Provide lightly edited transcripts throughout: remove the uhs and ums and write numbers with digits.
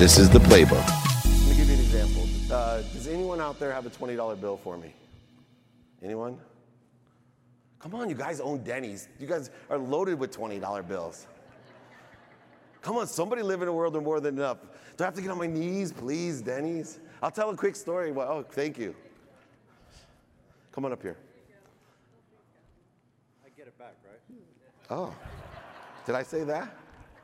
This is the playbook. Let me give you an example. Does anyone out there have a $20 bill for me? Anyone? Come on, you guys own Denny's. You guys are loaded with $20 bills. Come on, somebody live in a world of more than enough. Do I have to get on my knees, please, Denny's? I'll tell a quick story. Well, oh, thank you. Come on up here. I get it back, right? Oh, did I say that?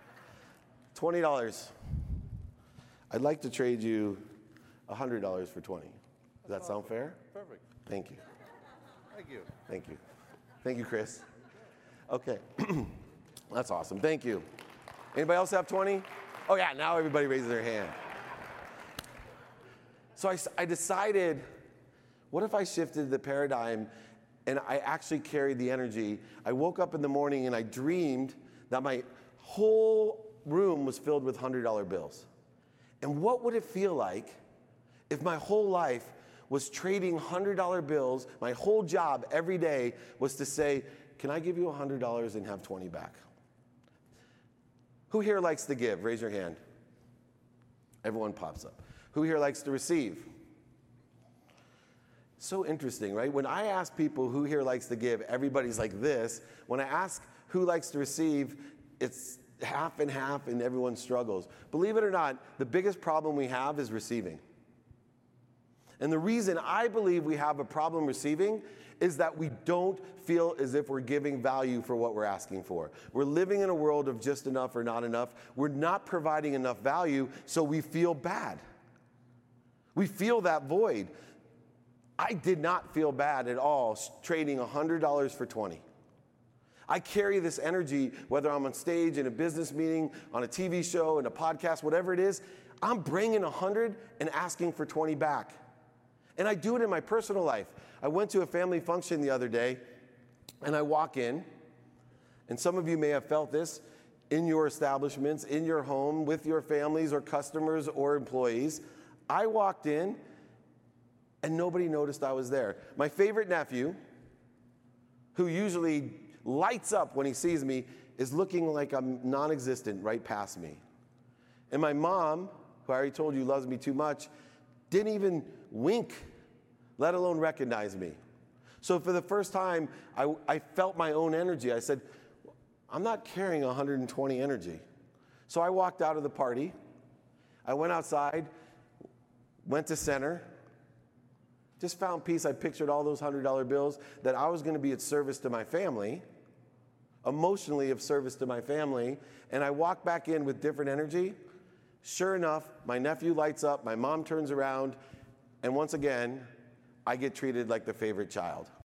$20. I'd like to trade you $100 for 20. Does that sound fair? Perfect. Thank you. Thank you. Thank you. Thank you, Chris. Okay. That's awesome. Thank you. Anybody else have 20? Oh, yeah, now everybody raises their hand. So I decided, what if I shifted the paradigm and I actually carried the energy? I woke up in the morning and I dreamed that my whole room was filled with $100 bills. And what would it feel like if my whole life was trading $100 bills, my whole job every day was to say, can I give you $100 and have 20 back? Who here likes to give? Raise your hand. Everyone pops up. Who here likes to receive? So interesting, right? When I ask people who here likes to give, everybody's like this. When I ask who likes to receive, it's half and half and everyone struggles. Believe it or not, the biggest problem we have is receiving. And the reason I believe we have a problem receiving is that we don't feel as if we're giving value for what we're asking for. We're living in a world of just enough or not enough. We're not providing enough value, so we feel bad. We feel that void. I did not feel bad at all trading $100 for 20. I carry this energy, whether I'm on stage, in a business meeting, on a TV show, in a podcast, whatever it is. I'm bringing 100 and asking for 20 back. And I do it in my personal life. I went to a family function the other day, and I walk in, and some of you may have felt this in your establishments, in your home, with your families or customers or employees. I walked in, and nobody noticed I was there. My favorite nephew, who usually lights up when he sees me, is looking like I'm non-existent right past me. And my mom, who I already told you loves me too much, didn't even wink, let alone recognize me. So for the first time, I felt my own energy. I said, I'm not carrying 120 energy. So I walked out of the party. I went outside, went to center, just found peace. I pictured all those $100 bills that I was going to be at service to my family, emotionally of service to my family, and I walked back in with different energy. Sure enough, my nephew lights up, my mom turns around, and once again, I get treated like the favorite child.